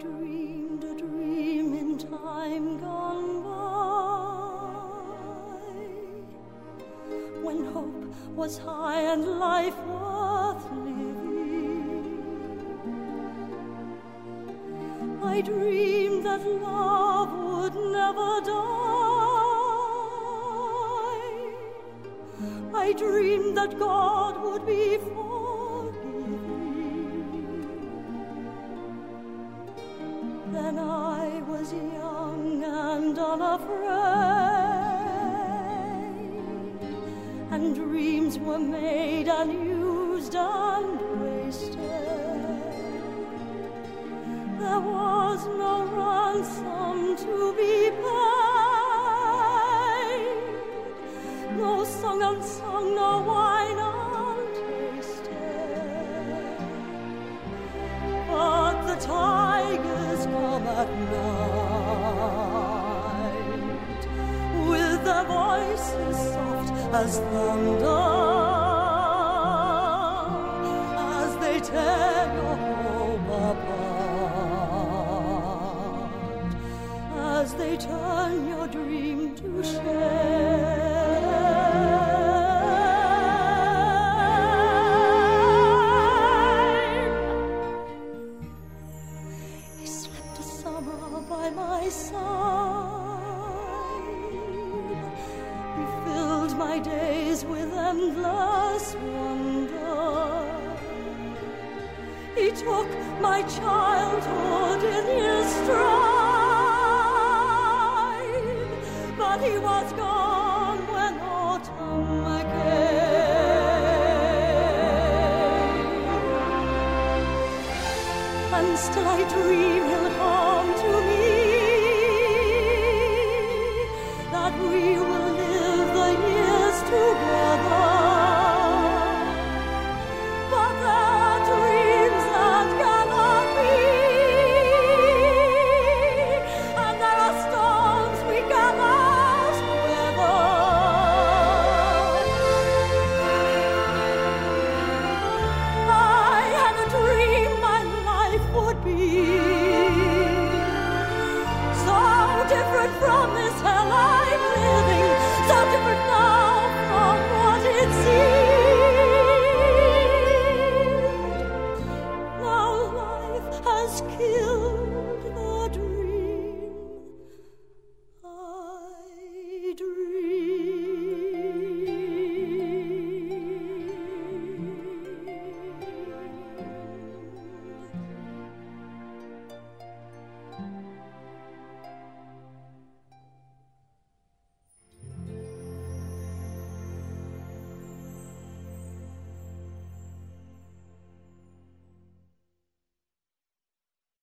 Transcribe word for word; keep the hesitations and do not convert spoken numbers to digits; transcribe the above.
dreamed a dream in time gone by, when hope was high and life worth living. I dreamed that love would never die. I dreamed that God would be Then I was young and unafraid, and dreams were made and used and wasted. There was no ransom to be paid, no song unsung, no wine untasted. But the tigers come at night, with their voices soft as thunder, as they tear your home apart, as they turn your dream to shame. He slept a summer by my side. He filled my days with endless wonder. He took my childhood in his stride, but he was gone when autumn came. And still I dream he'll come to me, that we will live the years together.